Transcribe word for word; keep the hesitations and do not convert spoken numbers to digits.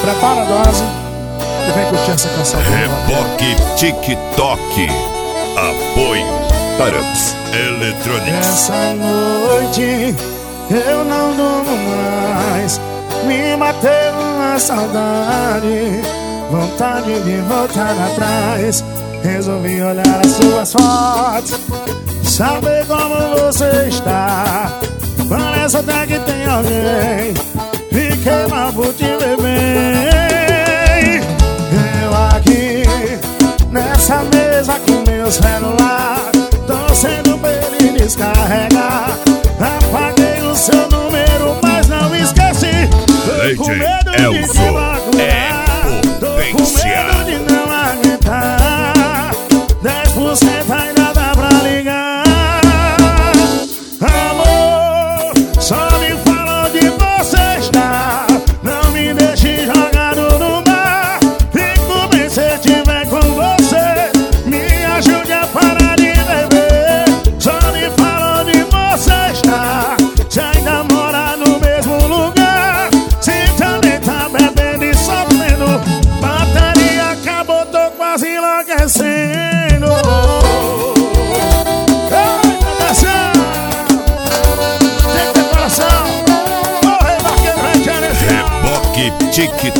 prepara a dose e vem curtir essa canção. Reboque TikTok. Apoio Tarams Eletrônicos. Essa noite eu não durmo mais. Me bateu uma saudade, vontade de voltar atrás. Resolvi olhar as suas fotos, saber como você está. Parece até que tem alguém. Fiquei mal por te ver bem. Eu aqui nessa mesa com meu celular, torcendo pra ele descarregar. Apaguei o seu número, mas não esqueci. Tô com medo de te magoar. Tô com medo de não aguentar. Dez por cento ainda dá pra ligar. Amor, só me fala onde você está. Não me deixe jogado no mar. Fico bem se estiver com você. Me ajude a parar de beber. Só me fala onde você está. Se ainda mora no mesmo lugar. Se também tá bebendo e sofrendo. Bateria acabou, tô quase enlouquecendo. Reboque TikTok.